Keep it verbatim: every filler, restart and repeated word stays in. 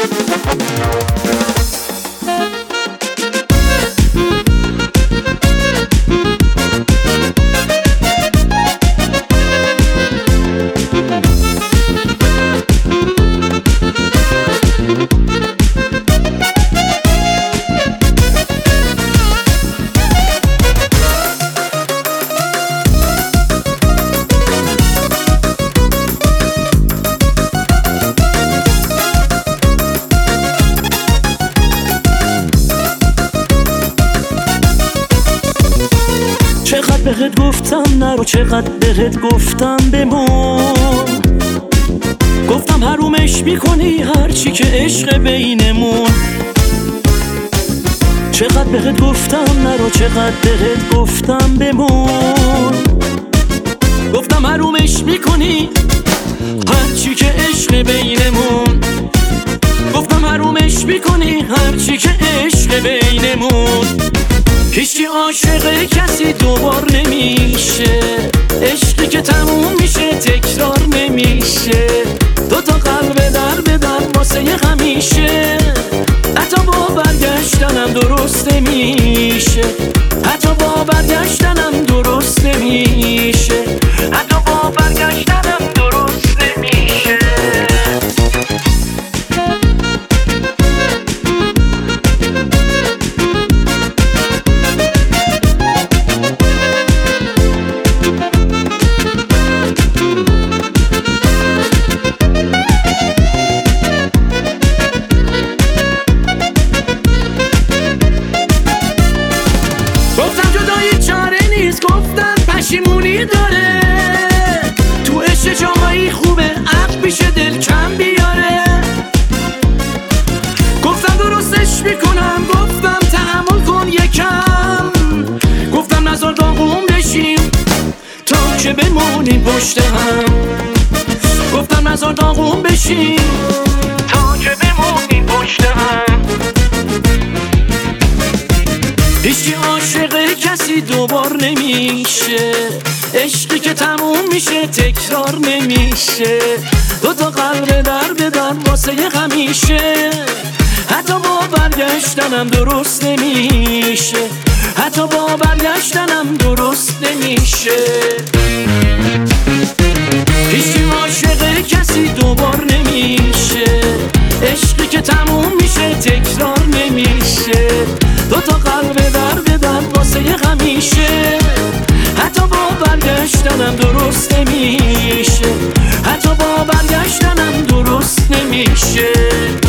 چقدر بهت گفتم نرو، چقدر بهت گفتم بمون. گفتم حرومش میکنی هرچی که عشق بینمون. چقدر بهت گفتم نرو، چقدر بهت گفتم بمون. گفتم حرومش میکنی هرچی که عشق بینمون. گفتم حرومش میکنی هرچی که عشق بینمون. هیچی عاشق کسی دوبار نمیشه، عشقی که تموم میشه تکرار نمیشه. دو تا قلب در به در واسه همیشه، حتی با برگشتنم درست نمیشه. حتی با برگشتنم درست نمیشه. حتی با برگشتنم درست نمیشه. گفتن پشیمونی داره، تو عشق جاهایی خوبه عقل میشه دل کم بیاره. گفتم درستش میکنم، گفتم تحمل کن یکم. گفتم نزار داغون بشیم تا که بمونیم پشت هم. گفتم نزار داغون بشیم تا که بمونیم پشت هم. هیچی عاشق کسی دوبار نمیشه، عشقی که تموم میشه تکرار نمیشه. دو تا قلب در به در واسه همیشه، حتی با برگشتنم درست نمیشه. حتی با برگشتنم درست نمیشه. هیچی عاشق کسی دوبار نمیشه، عشقی که تموم میشه تکرار نمیشه. دو تا قلب در به در واسه همیشه، حتی با برگشتنم درست نمیشه. حتی با برگشتنم درست نمیشه.